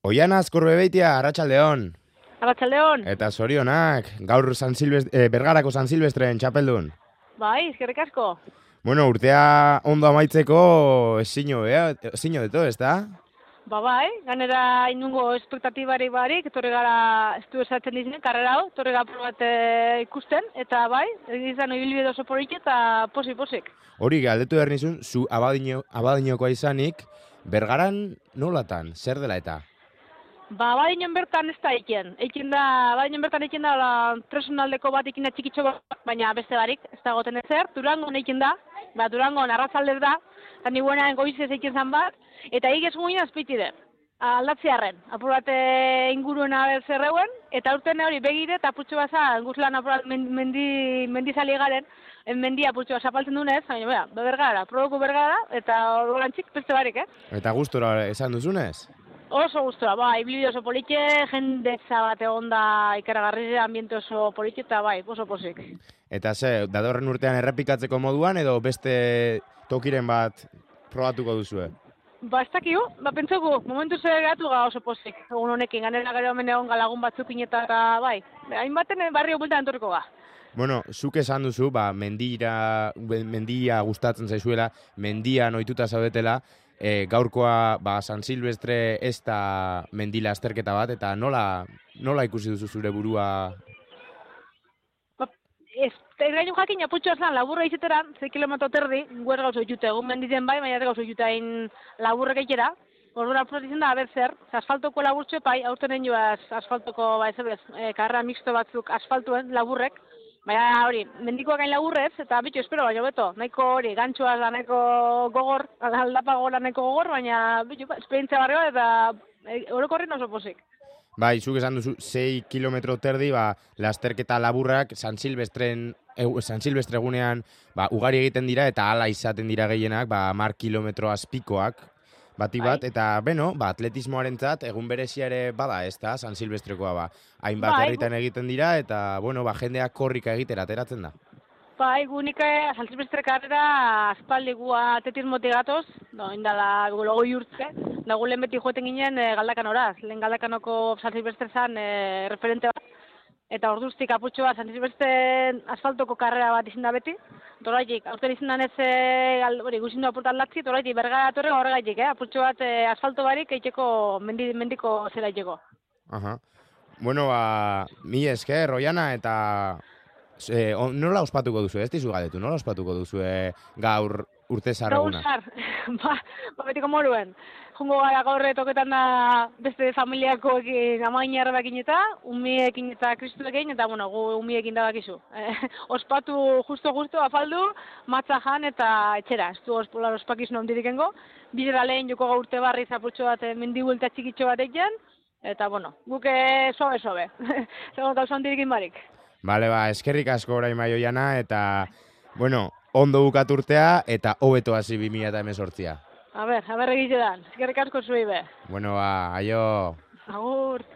Oiana Azkurbebeitia, Arratsaldeon. Arratsaldeon. Eta zorionak, gaur Bergarako San Silvestren txapeldun. Bai, eskerrik asko. Bueno, urtea ondo amaitzeko ezin hobeto, ezta? Bai, ganera inungo espektatibari barik, etorri gara estu esatzen dizien, karrera hau, etorri gara bat ikusten, eta bai, izan ibilbide oso porik eta posik. Hori galdetu behar nizun, zu abadinokoa izanik, Bergaran nolatan, zer dela eta? Badinen bertan ez da eiken. Badinen bertan eiken da, tresonaldeko bat ikina txikitxo bat, baina beste barik, ez da goten ezer. Durangon eiken da, Durangon arratzaldez da, eta niguenean goizez eiken zan bat, eta higez guin azpeitide. Aldatziarren, apur bat inguruen zerreuen, eta urten hori begire, eta apurtxo baza, guzlan apur bat mendizali garen, mendia apurtxo bat zapaltzen dunez, baina bergara, proboko bergara, eta orantzik beste barik, Eta gustora esan duzunez? Oso gustora, bai, ibilbide oso politxe, jende zabate egon da ikaragarri, ambiente oso politxe eta bai, oso posik. Eta datorren urtean errepikatzeko moduan edo beste tokiren bat probatuko duzue? Ez dakigu, pentsako, momentu zer gatu ga oso posik. Egun honekin, ganera gero hemen egon lagun batzukin eta bai, hainbaten barrio bultan entorriko ga. Bueno, zuk esan duzu, mendia gustatzen zaizuela, mendian ohituta zaudetela, gaurkoa San Silvestre ez da mendila azterketa bat, eta nola ikusi duzu zure burua? Gainu jakin aputxoa zan, laburra izeteran, 6 kilometro terdi, guer gauzo jute, egun mendizen bai, baina gauzo jute hain laburrek eitera. Ordura apurrat izan da, zer, asfaltoko laburtxo pai, aurtenen joaz asfaltoko, karra mixto batzuk asfaltuen laburrek, baina hori, mendikoak gain laburrez, eta bitu espero baino beto, nahiko hori, gantxoaz da nahiko gogor, aldapa gogor nahiko gogor, baina bitu, esperientzia barri bat, eta orokorrin oso posik. Bai, zuk esan duzu, 6 kilometro terdi, lasterketa laburrak San Silvestre egunean ugari egiten dira, eta hala izaten dira gehienak, 10 kilometro azpikoak, bati bat, eta atletismoarentzat egun berezia ere bada, ez da, San Silvestrekoa hainbat herritan egiten dira, eta jendeak korrika egitera ateratzen da. Bai, gunik San Silvestre karrera aspaldi gu atletismotik gatoz, indala gogoi urtze, da gu lehen beti joeten ginen galdakan horaz, lehen galdakanoko San Silvestre zan referente bat, eta orduztik aputxo bat San Silvestre asfaltoko karrera bat izin da beti, toraitik, aurten izin danez guzin du apurtan latzi, toraitik, bergara atorre horregaitik, aputxo bat asfalto barik eiteko mendiko zela eiteko. Bueno, mi esker, Oiana, eta nola ospatuko duzu, ez dizu galdetu, nola ospatuko duzu gaur urte zarreguna? Betiko moruen. Jungo gara gaur toketan da beste familiakoekin amainarrakin eta umiekin eta kristuekin, eta gu umiekin da bakizu. Ospatu justo afaldu, matza jan eta etxera. Ez du ospakizun ondirikengo. Bidera lehen joko gaurte barri zaputxo bat mendibuelta txikitxo bat egin, eta guk sobe. Zegoen gauza ondirikin barik. Bale, eskerrik asko orain bai Oiana, eta, ondo bukatu urtea, eta hobeto hasi 2018. Aber egite dan. Eskerrik asko zuei be. Aio. Agur.